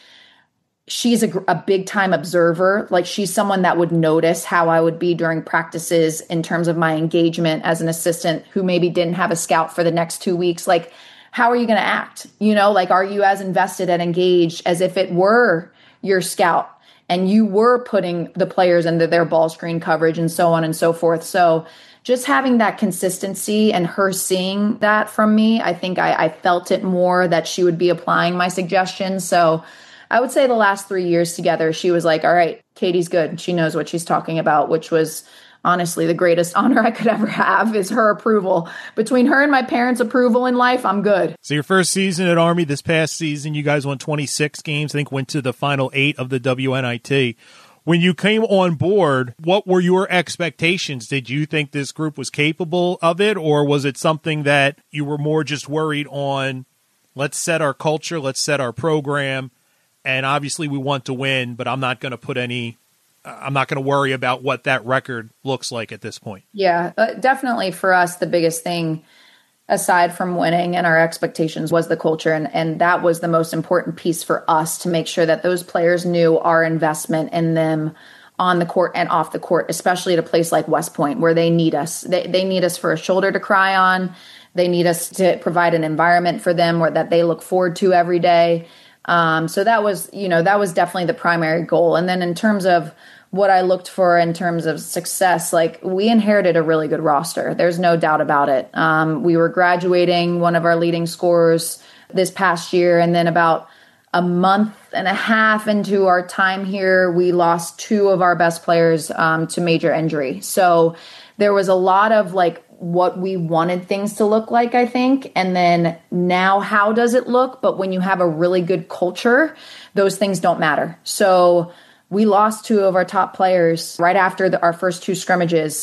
She's a big time observer. Like she's someone that would notice how I would be during practices in terms of my engagement as an assistant who maybe didn't have a scout for the next 2 weeks. Like, how are you going to act? Like, are you as invested and engaged as if it were your scout and you were putting the players into their ball screen coverage and so on and so forth? So just having that consistency and her seeing that from me, I think I felt it more that she would be applying my suggestions. So I would say the last 3 years together, she was like, all right, Katie's good. She knows what she's talking about, which was honestly the greatest honor I could ever have is her approval. Between her and my parents' approval in life, I'm good. So your first season at Army, this past season, you guys won 26 games, I think went to the final 8 of the WNIT. When you came on board, what were your expectations? Did you think this group was capable of it, or was it something that you were more just worried on, let's set our culture, let's set our program, and obviously we want to win, but I'm not going to worry about what that record looks like at this point? Yeah, definitely for us, the biggest thing aside from winning and our expectations was the culture. And that was the most important piece for us to make sure that those players knew our investment in them on the court and off the court, especially at a place like West Point where they need us. They need us for a shoulder to cry on. They need us to provide an environment for them where that they look forward to every day. So that was definitely the primary goal. And then in terms of what I looked for in terms of success, like we inherited a really good roster. There's no doubt about it. We were graduating one of our leading scorers this past year. And then about a month and a half into our time here, we lost 2 of our best players to major injury. So there was a lot of like what we wanted things to look like, I think. And then now, how does it look? But when you have a really good culture, those things don't matter. So we lost 2 of our top players right after our first 2 scrimmages.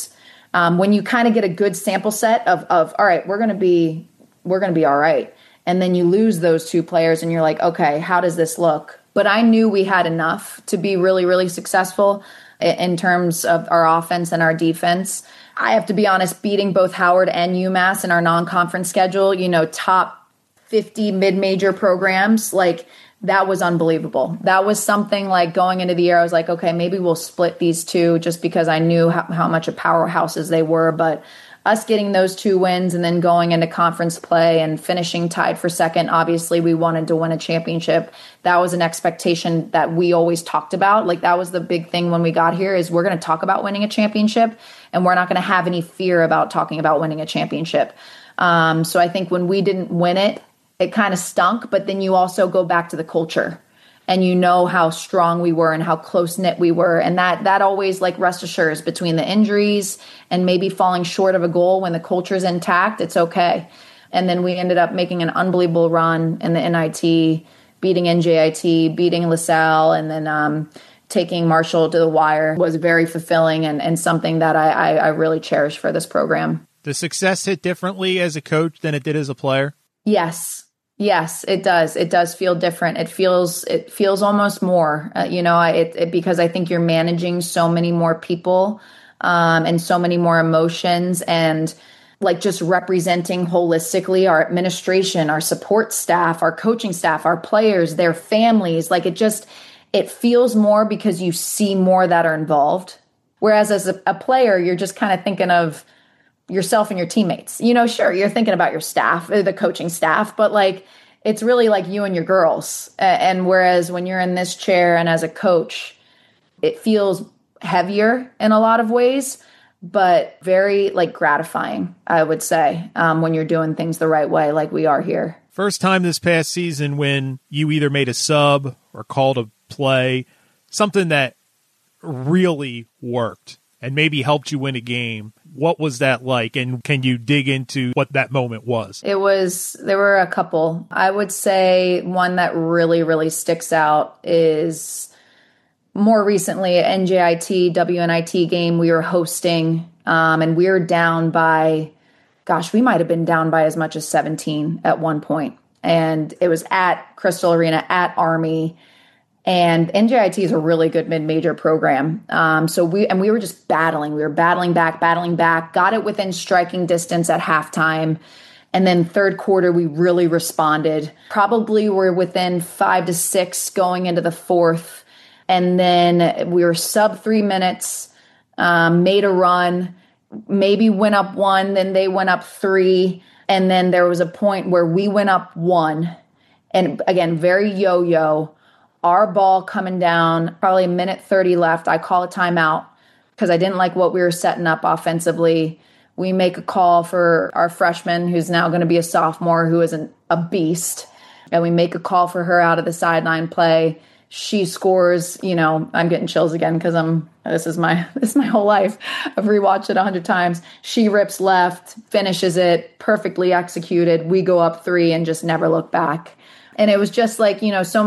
When you kind of get a good sample set of all right, we're going to be all right. And then you lose those 2 players and you're like, okay, how does this look? But I knew we had enough to be really, really successful in terms of our offense and our defense. I have to be honest, beating both Howard and UMass in our non-conference schedule, top 50 mid-major programs, like that was unbelievable. That was something like going into the year, I was like, okay, maybe we'll split these 2 just because I knew how much of powerhouses they were. But us getting those 2 wins and then going into conference play and finishing tied for second, obviously we wanted to win a championship. That was an expectation that we always talked about. Like that was the big thing when we got here is we're going to talk about winning a championship and we're not going to have any fear about talking about winning a championship. So I think when we didn't win it, it kind of stunk, but then you also go back to the culture and you know how strong we were and how close knit we were. And that always like rest assures between the injuries and maybe falling short of a goal when the culture's intact, it's okay. And then we ended up making an unbelievable run in the NIT, beating NJIT, beating LaSalle, and then taking Marshall to the wire was very fulfilling and something that I really cherish for this program. Does success hit differently as a coach than it did as a player? Yes, it does. It does feel different. It feels almost more, because I think you're managing so many more people and so many more emotions and like just representing holistically our administration, our support staff, our coaching staff, our players, their families. Like it feels more because you see more that are involved. Whereas as a player, you're just kind of thinking of yourself and your teammates. Sure, you're thinking about your staff, the coaching staff, but like it's really like you and your girls. And whereas when you're in this chair and as a coach, it feels heavier in a lot of ways, but very like gratifying, I would say, when you're doing things the right way, like we are here. First time this past season when you either made a sub or called a play, something that really worked and maybe helped you win a game. What was that like? And can you dig into what that moment was? There were a couple. I would say one that really, really sticks out is more recently at NJIT, WNIT game we were hosting, and we were down by, we might have been down by as much as 17 at one point. And it was at Crystal Arena, at Army. And NJIT is a really good mid-major program. So we were just battling. We were battling back, got it within striking distance at halftime. And then third quarter, we really responded. Probably were within 5 to 6 going into the fourth. And then we were sub 3 minutes, made a run, maybe went up 1, then they went up 3. And then there was a point where we went up 1. And again, very yo-yo. Our ball coming down, probably a minute 30 left. I call a timeout because I didn't like what we were setting up offensively. We make a call for our freshman, who's now going to be a sophomore, who is a beast. And we make a call for her out of the sideline play. She scores, I'm getting chills again because this is my whole life. I've rewatched it 100 times. She rips left, finishes it, perfectly executed. We go up 3 and just never look back. And it was just like,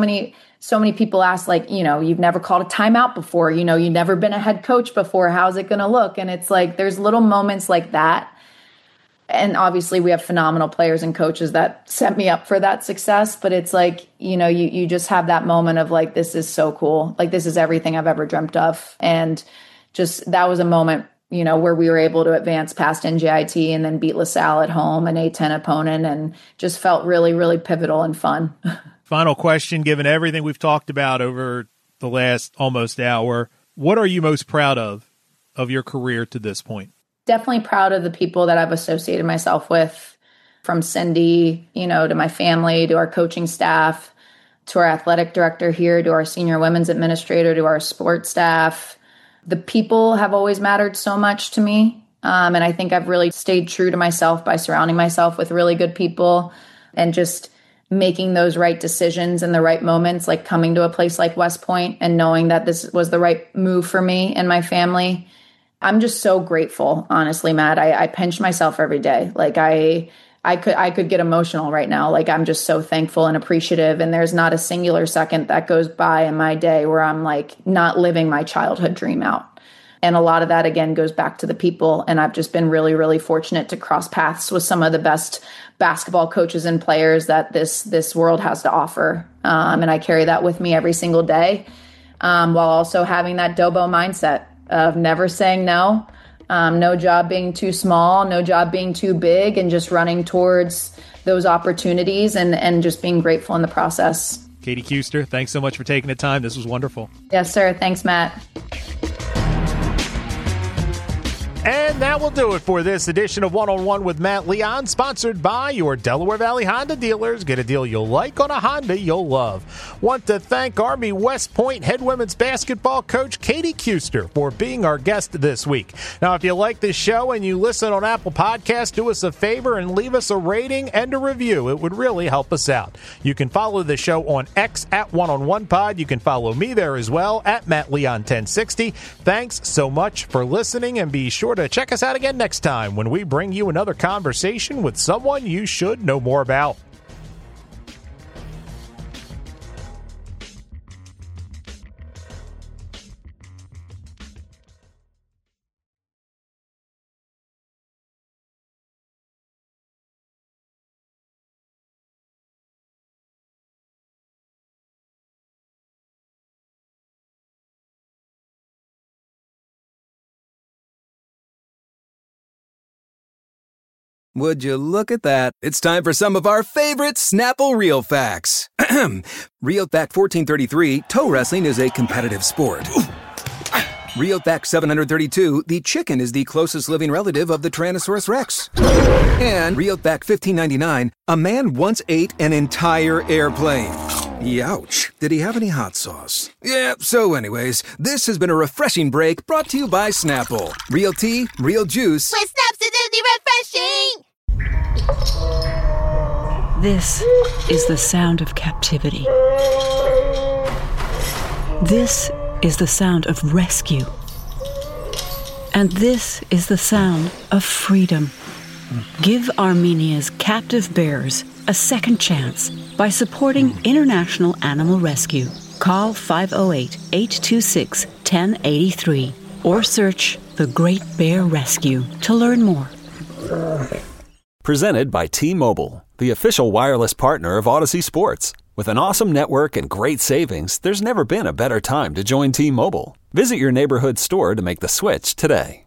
so many people ask, like, you've never called a timeout before, you've never been a head coach before. How's it going to look? And it's like, there's little moments like that. And obviously we have phenomenal players and coaches that set me up for that success. But it's like, you just have that moment of like, this is so cool. Like, this is everything I've ever dreamt of. And just, that was a moment, where we were able to advance past NJIT and then beat LaSalle at home, an A-10 opponent, and just felt really, really pivotal and fun. Final question, given everything we've talked about over the last almost hour, what are you most proud of your career to this point? Definitely proud of the people that I've associated myself with, from Cindy, to my family, to our coaching staff, to our athletic director here, to our senior women's administrator, to our sports staff. The people have always mattered so much to me. And I think I've really stayed true to myself by surrounding myself with really good people and just making those right decisions in the right moments, like coming to a place like West Point and knowing that this was the right move for me and my family. I'm just so grateful, honestly, Matt. I pinch myself every day. Like I could get emotional right now. Like, I'm just so thankful and appreciative. And there's not a singular second that goes by in my day where I'm like not living my childhood dream out. And a lot of that, again, goes back to the people. And I've just been really, really fortunate to cross paths with some of the best basketball coaches and players that this world has to offer. And I carry that with me every single day, while also having that Dobo mindset of never saying no, no job being too small, no job being too big, and just running towards those opportunities and just being grateful in the process. Katie Kuester, thanks so much for taking the time. This was wonderful. Yes, sir. Thanks, Matt. And that will do it for this edition of One-on-One with Matt Leon, sponsored by your Delaware Valley Honda dealers. Get a deal you'll like on a Honda you'll love. Want to thank Army West Point head women's basketball coach Katie Kuester for being our guest this week. Now, if you like this show and you listen on Apple Podcasts, do us a favor and leave us a rating and a review. It would really help us out. You can follow the show on X at One-on-One-Pod. You can follow me there as well at MattLeon1060. Thanks so much for listening, and be sure to check us out again next time when we bring you another conversation with someone you should know more about. Would you look at that? It's time for some of our favorite Snapple Real Facts. Real Fact 1433, toe wrestling is a competitive sport. Real Fact 732, the chicken is the closest living relative of the Tyrannosaurus Rex. And Real Fact 1599, a man once ate an entire airplane. Youch. Did he have any hot sauce? Yeah, so anyways, this has been a refreshing break brought to you by Snapple. Real tea, real juice. With Snapsidity refreshing! This is the sound of captivity. This is the sound of rescue. And this is the sound of freedom. Give Armenia's captive bears a second chance by supporting International Animal Rescue. Call 508-826-1083 or search The Great Bear Rescue to learn more. Presented by T-Mobile, the official wireless partner of Odyssey Sports. With an awesome network and great savings, there's never been a better time to join T-Mobile. Visit your neighborhood store to make the switch today.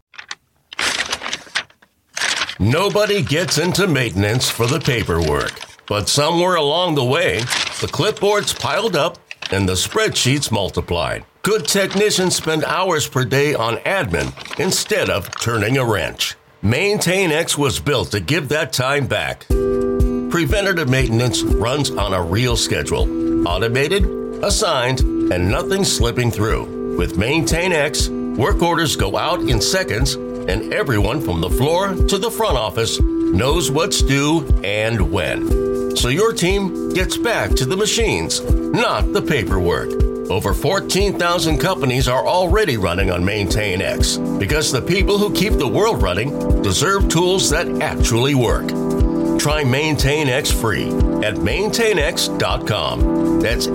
Nobody gets into maintenance for the paperwork. But somewhere along the way, the clipboards piled up and the spreadsheets multiplied. Good technicians spend hours per day on admin instead of turning a wrench. MaintainX was built to give that time back. Preventative maintenance runs on a real schedule. Automated, assigned, and nothing slipping through. With MaintainX, work orders go out in seconds, and everyone from the floor to the front office knows what's due and when. So your team gets back to the machines, not the paperwork. Over 14,000 companies are already running on MaintainX because the people who keep the world running deserve tools that actually work. Try MaintainX free at maintainx.com. That's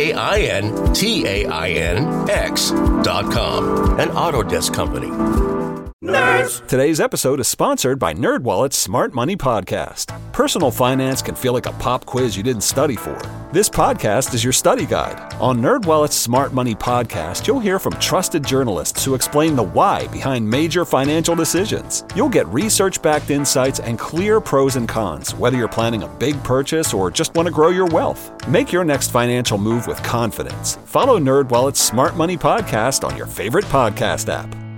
MaintainX.com. An Autodesk company. Nerds! Today's episode is sponsored by NerdWallet's Smart Money Podcast. Personal finance can feel like a pop quiz you didn't study for. This podcast is your study guide. On NerdWallet's Smart Money Podcast, you'll hear from trusted journalists who explain the why behind major financial decisions. You'll get research-backed insights and clear pros and cons, whether you're planning a big purchase or just want to grow your wealth. Make your next financial move with confidence. Follow NerdWallet's Smart Money Podcast on your favorite podcast app.